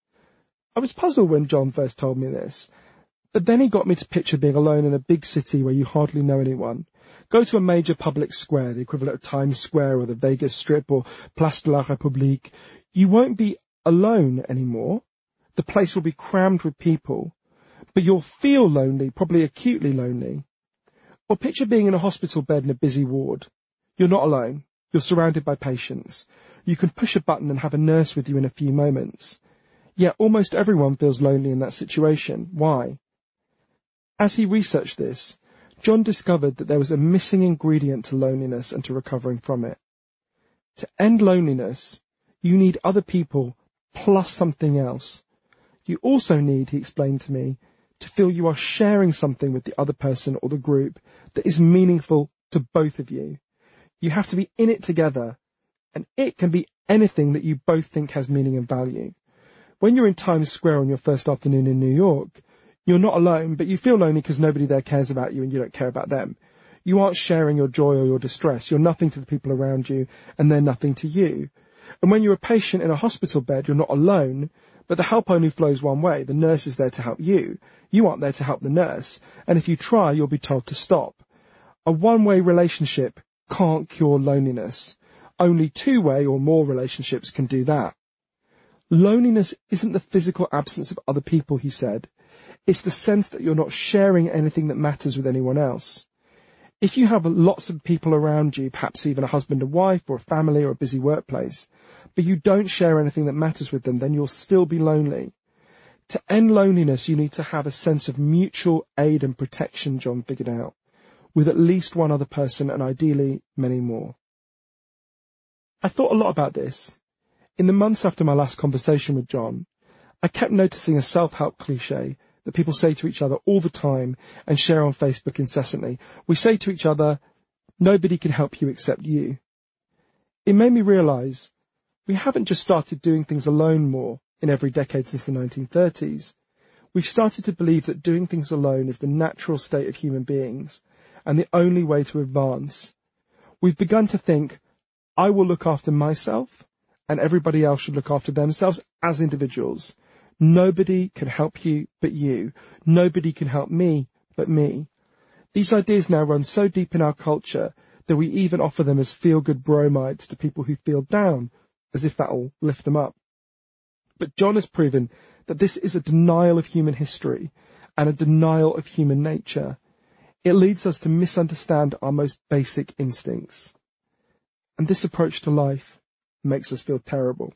I was puzzled when John first told me this, but then he got me to picture being alone in a big city where you hardly know anyone. Go to a major public square, the equivalent of Times Square or the Vegas Strip or Place de la République. You won't be alone anymore. The place will be crammed with people, but you'll feel lonely, probably acutely lonely. Or picture being in a hospital bed in a busy ward. You're not alone. You're surrounded by patients. You can push a button and have a nurse with you in a few moments. Yet almost everyone feels lonely in that situation. Why? As he researched this, John discovered that there was a missing ingredient to loneliness and to recovering from it. To end loneliness, you need other people plus something else. You also need, he explained to me, to feel you are sharing something with the other person or the group that is meaningful to both of you. You have to be in it together, and it can be anything that you both think has meaning and value. When you're in Times Square on your first afternoon in New York, you're not alone, but you feel lonely because nobody there cares about you and you don't care about them. You aren't sharing your joy or your distress. You're nothing to the people around you, and they're nothing to you. And when you're a patient in a hospital bed, you're not alone, but the help only flows one way. The nurse is there to help you. You aren't there to help the nurse. And if you try, you'll be told to stop. A one-way relationship can't cure loneliness. Only two-way or more relationships can do that. Loneliness isn't the physical absence of other people, he said. It's the sense that you're not sharing anything that matters with anyone else. If you have lots of people around you, perhaps even a husband and wife or a family or a busy workplace, but you don't share anything that matters with them, then you'll still be lonely. To end loneliness, you need to have a sense of mutual aid and protection, John figured out, with at least one other person and ideally many more. I thought a lot about this. In the months after my last conversation with John, I kept noticing a self-help cliche that people say to each other all the time and share on Facebook incessantly. We say to each other, nobody can help you except you. It made me realise we haven't just started doing things alone more in every decade since the nineteen thirties. We've started to believe that doing things alone is the natural state of human beings and the only way to advance. We've begun to think, I will look after myself and everybody else should look after themselves as individuals. Nobody can help you but you. Nobody can help me but me. These ideas now run so deep in our culture that we even offer them as feel-good bromides to people who feel down, as if that'll lift them up. But John has proven that this is a denial of human history, and a denial of human nature. It leads us to misunderstand our most basic instincts. And this approach to life makes us feel terrible.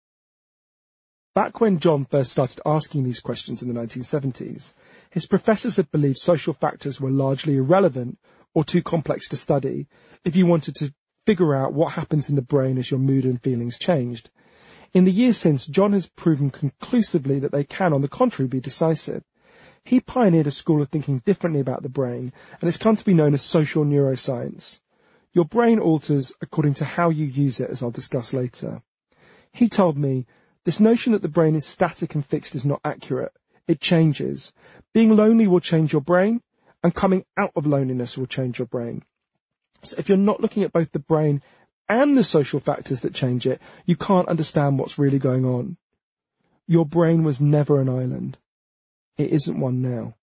Back when John first started asking these questions in the nineteen seventies, his professors had believed social factors were largely irrelevant or too complex to study if you wanted to figure out what happens in the brain as your mood and feelings changed. In the years since, John has proven conclusively that they can, on the contrary, be decisive. He pioneered a school of thinking differently about the brain, and it's come to be known as social neuroscience. Your brain alters according to how you use it, as I'll discuss later. He told me, this notion that the brain is static and fixed is not accurate. It changes. Being lonely will change your brain, and coming out of loneliness will change your brain. So if you're not looking at both the brain and the social factors that change it, you can't understand what's really going on. Your brain was never an island. It isn't one now.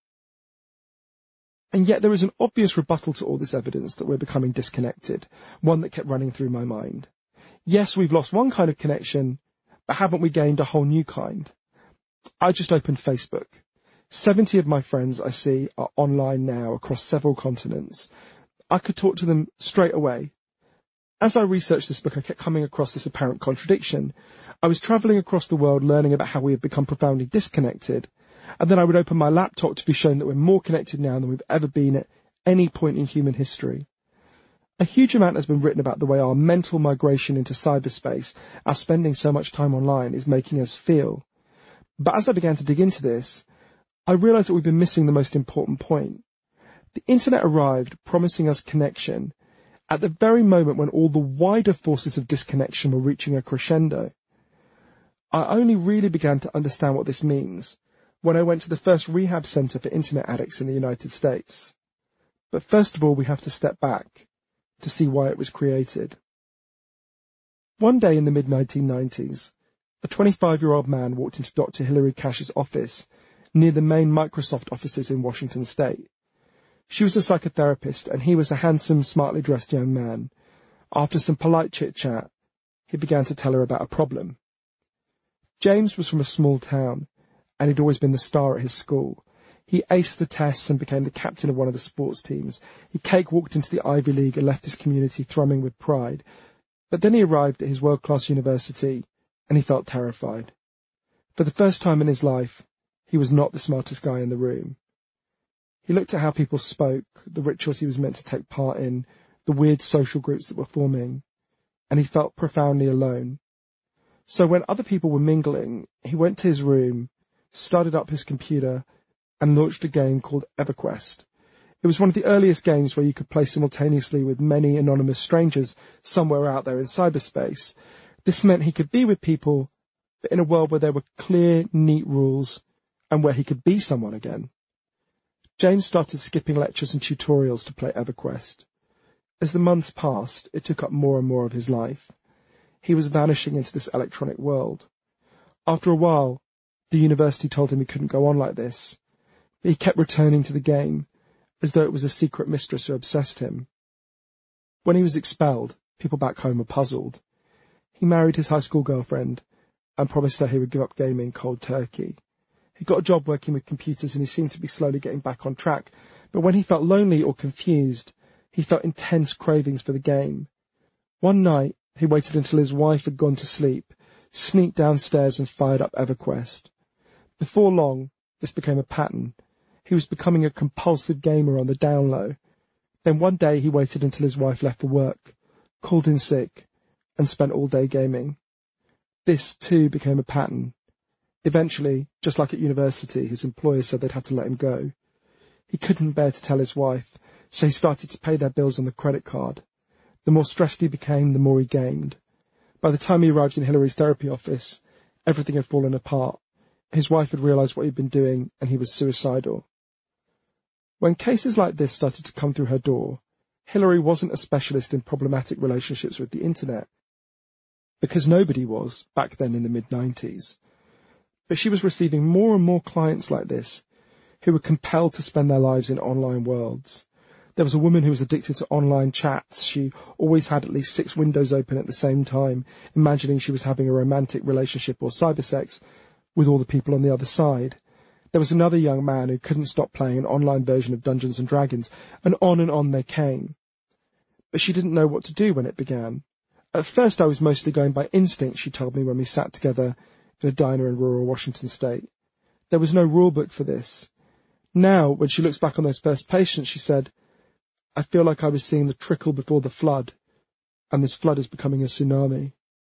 And yet there is an obvious rebuttal to all this evidence that we're becoming disconnected, one that kept running through my mind. Yes, we've lost one kind of connection, but haven't we gained a whole new kind? I just opened Facebook. seventy of my friends I see are online now across several continents. I could talk to them straight away. As I researched this book, I kept coming across this apparent contradiction. I was travelling across the world learning about how we have become profoundly disconnected, and then I would open my laptop to be shown that we're more connected now than we've ever been at any point in human history. A huge amount has been written about the way our mental migration into cyberspace, our spending so much time online, is making us feel. But as I began to dig into this, I realised that we've been missing the most important point. The internet arrived promising us connection at the very moment when all the wider forces of disconnection were reaching a crescendo. I only really began to understand what this means when I went to the first rehab centre for internet addicts in the United States. But first of all, we have to step back to see why it was created. One day in the mid nineteen nineties, a twenty-five-year-old man walked into Doctor Hilary Cash's office near the main Microsoft offices in Washington State. She was a psychotherapist, and he was a handsome, smartly dressed young man. After some polite chit-chat, he began to tell her about a problem. James was from a small town, and he'd always been the star at his school. He aced the tests and became the captain of one of the sports teams. He cakewalked into the Ivy League and left his community thrumming with pride. But then he arrived at his world-class university, and he felt terrified. For the first time in his life, he was not the smartest guy in the room. He looked at how people spoke, the rituals he was meant to take part in, the weird social groups that were forming, and he felt profoundly alone. So when other people were mingling, he went to his room, started up his computer, and launched a game called EverQuest. It was one of the earliest games where you could play simultaneously with many anonymous strangers somewhere out there in cyberspace. This meant he could be with people, but in a world where there were clear, neat rules, and where he could be someone again. James started skipping lectures and tutorials to play EverQuest. As the months passed, it took up more and more of his life. He was vanishing into this electronic world. After a while, the university told him he couldn't go on like this, but he kept returning to the game, as though it was a secret mistress who obsessed him. When he was expelled, people back home were puzzled. He married his high school girlfriend and promised her he would give up gaming cold turkey. He got a job working with computers and he seemed to be slowly getting back on track, but when he felt lonely or confused, he felt intense cravings for the game. One night, he waited until his wife had gone to sleep, sneaked downstairs and fired up EverQuest. Before long, this became a pattern. He was becoming a compulsive gamer on the down low. Then one day he waited until his wife left for work, called in sick, and spent all day gaming. This, too, became a pattern. Eventually, just like at university, his employers said they'd have to let him go. He couldn't bear to tell his wife, so he started to pay their bills on the credit card. The more stressed he became, the more he gamed. By the time he arrived in Hilary's therapy office, everything had fallen apart. His wife had realised what he'd been doing, and he was suicidal. When cases like this started to come through her door, Hilary wasn't a specialist in problematic relationships with the internet, because nobody was back then in the mid nineties. But she was receiving more and more clients like this, who were compelled to spend their lives in online worlds. There was a woman who was addicted to online chats. She always had at least six windows open at the same time, imagining she was having a romantic relationship or cybersex with all the people on the other side. There was another young man who couldn't stop playing an online version of Dungeons and Dragons, and on and on they came. But she didn't know what to do when it began. At first I was mostly going by instinct, she told me when we sat together in a diner in rural Washington state. There was no rule book for this. Now, when she looks back on those first patients, she said, I feel like I was seeing the trickle before the flood, and this flood is becoming a tsunami.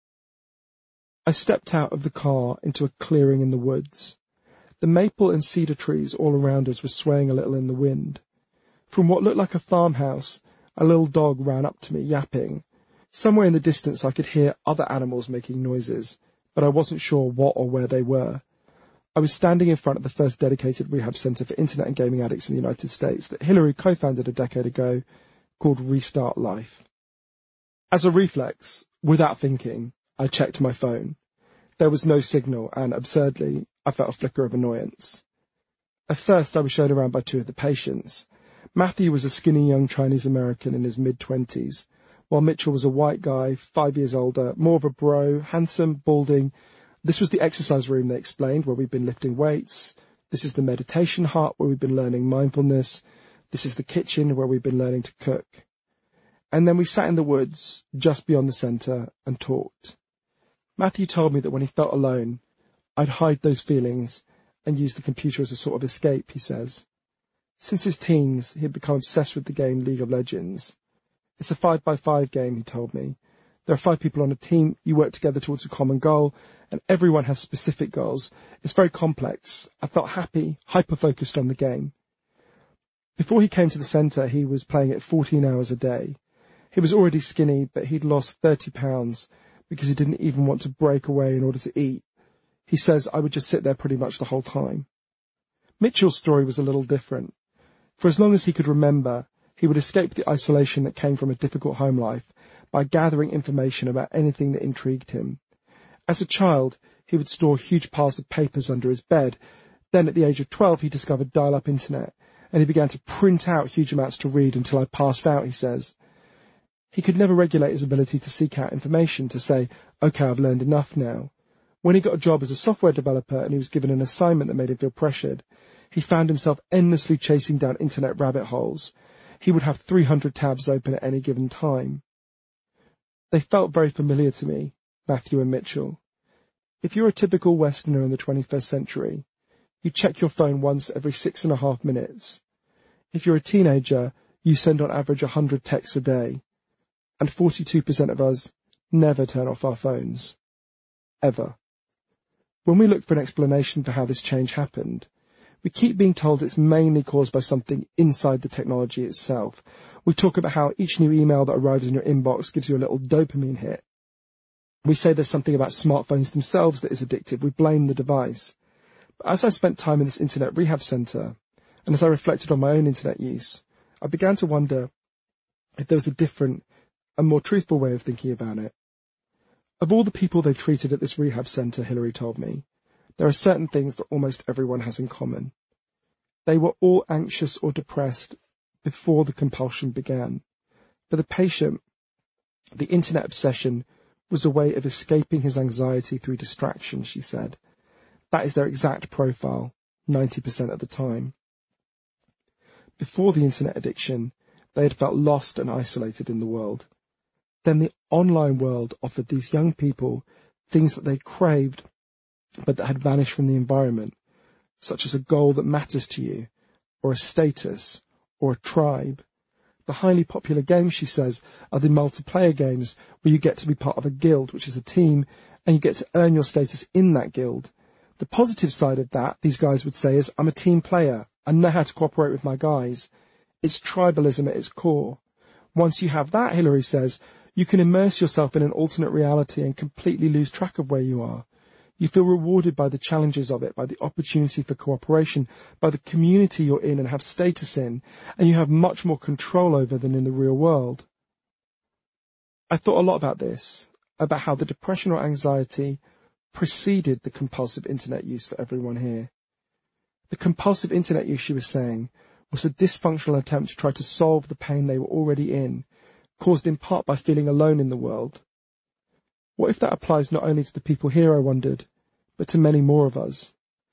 I stepped out of the car into a clearing in the woods. The maple and cedar trees all around us were swaying a little in the wind. From what looked like a farmhouse, a little dog ran up to me, yapping. Somewhere in the distance I could hear other animals making noises, but I wasn't sure what or where they were. I was standing in front of the first dedicated rehab centre for internet and gaming addicts in the United States that Hillary co-founded a decade ago, called Restart Life. As a reflex, without thinking, I checked my phone. There was no signal, and absurdly, I felt a flicker of annoyance. At first, I was shown around by two of the patients. Matthew was a skinny young Chinese American in his mid-twenties, while Mitchell was a white guy, five years older, more of a bro, handsome, balding. This was the exercise room, they explained, where we'd been lifting weights. This is the meditation hut, where we've been learning mindfulness. This is the kitchen, where we've been learning to cook. And then we sat in the woods, just beyond the centre, and talked. Matthew told me that when he felt alone, I'd hide those feelings and use the computer as a sort of escape, he says. Since his teens, he'd become obsessed with the game League of Legends. It's a five by five game, he told me. There are five people on a team, you work together towards a common goal, and everyone has specific goals. It's very complex. I felt happy, hyper-focused on the game. Before he came to the centre, he was playing it fourteen hours a day. He was already skinny, but he'd lost thirty pounds because he didn't even want to break away in order to eat. He says, I would just sit there pretty much the whole time. Mitchell's story was a little different. For as long as he could remember, he would escape the isolation that came from a difficult home life by gathering information about anything that intrigued him. As a child, he would store huge piles of papers under his bed. Then at the age of twelve, he discovered dial-up internet, and he began to print out huge amounts to read until I passed out, he says. He could never regulate his ability to seek out information, to say, okay, I've learned enough now. When he got a job as a software developer and he was given an assignment that made him feel pressured, he found himself endlessly chasing down internet rabbit holes. He would have three hundred tabs open at any given time. They felt very familiar to me, Matthew and Mitchell. If you're a typical Westerner in the twenty-first century, you check your phone once every six and a half minutes. If you're a teenager, you send on average one hundred texts a day. And forty-two percent of us never turn off our phones. Ever. When we look for an explanation for how this change happened, we keep being told it's mainly caused by something inside the technology itself. We talk about how each new email that arrives in your inbox gives you a little dopamine hit. We say there's something about smartphones themselves that is addictive. We blame the device. But as I spent time in this internet rehab centre, and as I reflected on my own internet use, I began to wonder if there was a different, a more truthful way of thinking about it. Of all the people they've treated at this rehab centre, Hillary told me, there are certain things that almost everyone has in common. They were all anxious or depressed before the compulsion began. For the patient, the internet obsession was a way of escaping his anxiety through distraction, she said. That is their exact profile, ninety percent of the time. Before the internet addiction, they had felt lost and isolated in the world. Then the online world offered these young people things that they craved, but that had vanished from the environment, such as a goal that matters to you, or a status, or a tribe. The highly popular games, she says, are the multiplayer games where you get to be part of a guild, which is a team, and you get to earn your status in that guild. The positive side of that, these guys would say, is I'm a team player. I know how to cooperate with my guys. It's tribalism at its core. Once you have that, Hillary says, you can immerse yourself in an alternate reality and completely lose track of where you are. You feel rewarded by the challenges of it, by the opportunity for cooperation, by the community you're in and have status in, and you have much more control over than in the real world. I thought a lot about this, about how the depression or anxiety preceded the compulsive internet use for everyone here. The compulsive internet use, she was saying, was a dysfunctional attempt to try to solve the pain they were already in, caused in part by feeling alone in the world. What if that applies not only to the people here, I wondered, but to many more of us?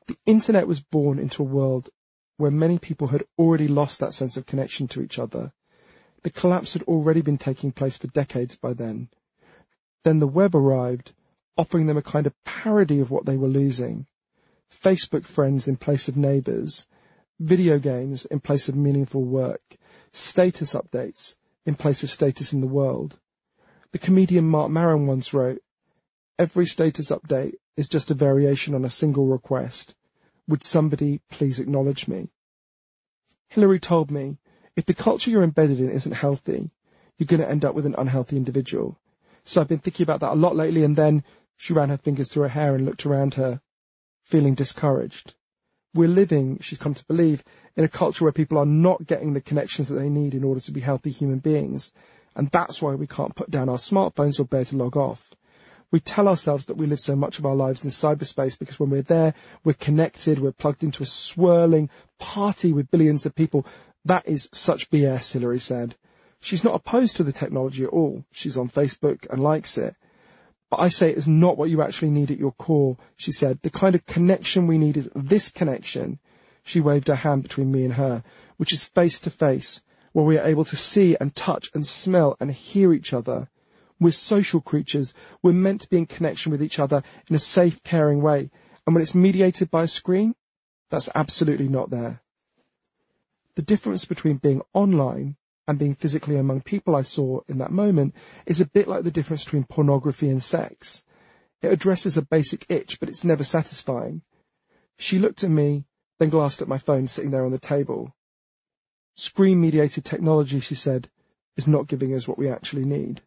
The internet was born into a world where many people had already lost that sense of connection to each other. The collapse had already been taking place for decades by then. Then the web arrived, offering them a kind of parody of what they were losing. Facebook friends in place of neighbours, video games in place of meaningful work, status updates in place of status in the world. The comedian Mark Maron once wrote, "Every status update is just a variation on a single request. Would somebody please acknowledge me?" Hillary told me, if the culture you're embedded in isn't healthy, you're going to end up with an unhealthy individual. So I've been thinking about that a lot lately, and then she ran her fingers through her hair and looked around her, feeling discouraged. We're living, she's come to believe, in a culture where people are not getting the connections that they need in order to be healthy human beings, and that's why we can't put down our smartphones or bear to log off. We tell ourselves that we live so much of our lives in cyberspace because when we're there, we're connected, we're plugged into a swirling party with billions of people. That is such B S, Hillary said. She's not opposed to the technology at all. She's on Facebook and likes it. But I say it is not what you actually need at your core, she said. The kind of connection we need is this connection. She waved her hand between me and her, which is face to face, where we are able to see and touch and smell and hear each other. We're social creatures. We're meant to be in connection with each other in a safe, caring way. And when it's mediated by a screen, that's absolutely not there. The difference between being online and being physically among people I saw in that moment is a bit like the difference between pornography and sex. It addresses a basic itch, but it's never satisfying. She looked at me, then glanced at my phone sitting there on the table. Screen-mediated technology, she said, is not giving us what we actually need.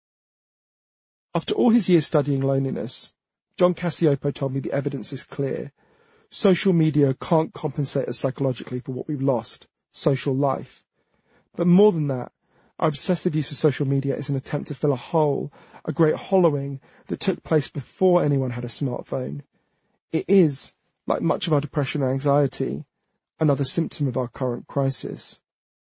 After all his years studying loneliness, John Cacioppo told me the evidence is clear. Social media can't compensate us psychologically for what we've lost, social life. But more than that, our obsessive use of social media is an attempt to fill a hole, a great hollowing that took place before anyone had a smartphone. It is, like much of our depression and anxiety, another symptom of our current crisis.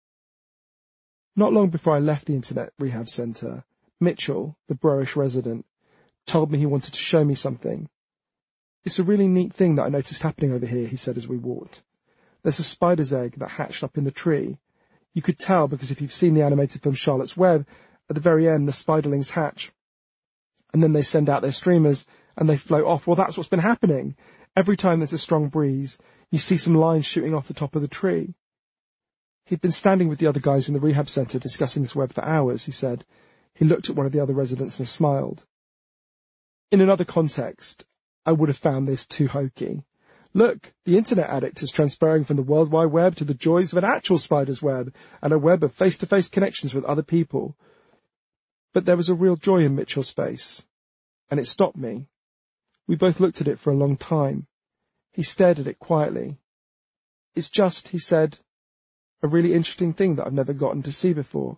Not long before I left the Internet Rehab Centre, Mitchell, the Broish resident, told me he wanted to show me something. "It's a really neat thing that I noticed happening over here," he said as we walked. "There's a spider's egg that hatched up in the tree. You could tell because if you've seen the animated film Charlotte's Web, at the very end the spiderlings hatch, and then they send out their streamers and they float off. Well, that's what's been happening. Every time there's a strong breeze, you see some lines shooting off the top of the tree." He'd been standing with the other guys in the rehab centre discussing this web for hours, he said. He looked at one of the other residents and smiled. In another context, I would have found this too hokey. Look, the internet addict is transferring from the World Wide Web to the joys of an actual spider's web and a web of face-to-face connections with other people. But there was a real joy in Mitchell's face, and it stopped me. We both looked at it for a long time. He stared at it quietly. "It's just," he said, "a really interesting thing that I've never gotten to see before."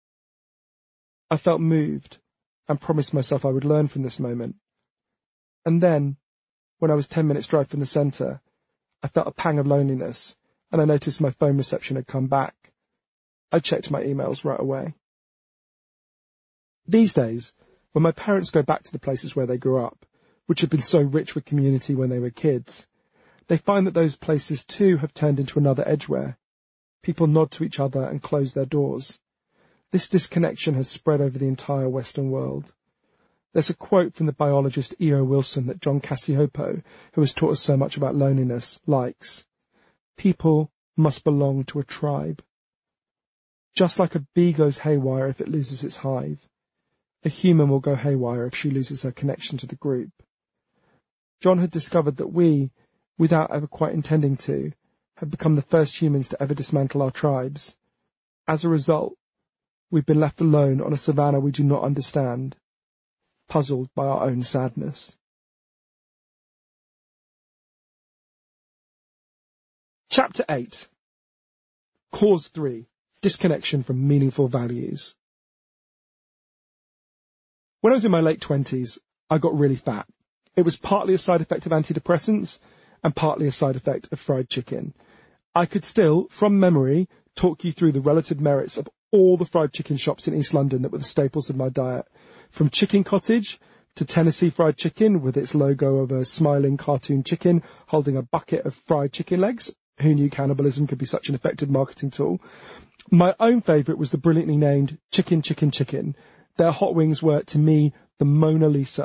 I felt moved and promised myself I would learn from this moment. And then, when I was ten minutes' drive from the centre, I felt a pang of loneliness, and I noticed my phone reception had come back. I checked my emails right away. These days, when my parents go back to the places where they grew up, which had been so rich with community when they were kids, they find that those places too have turned into another Edgware. People nod to each other and close their doors. This disconnection has spread over the entire Western world. There's a quote from the biologist E O Wilson that John Cacioppo, who has taught us so much about loneliness, likes. People must belong to a tribe. Just like a bee goes haywire if it loses its hive, a human will go haywire if she loses her connection to the group. John had discovered that we, without ever quite intending to, have become the first humans to ever dismantle our tribes. As a result, we've been left alone on a savannah we do not understand, puzzled by our own sadness. Chapter eight. Cause three. Disconnection from meaningful values. When I was in my late twenties, I got really fat. It was partly a side effect of antidepressants and partly a side effect of fried chicken. I could still, from memory, talk you through the relative merits of all the fried chicken shops in East London that were the staples of my diet, from Chicken Cottage to Tennessee Fried Chicken with its logo of a smiling cartoon chicken holding a bucket of fried chicken legs. Who knew cannibalism could be such an effective marketing tool? My own favourite was the brilliantly named Chicken Chicken Chicken. Their hot wings were, to me, the Mona Lisa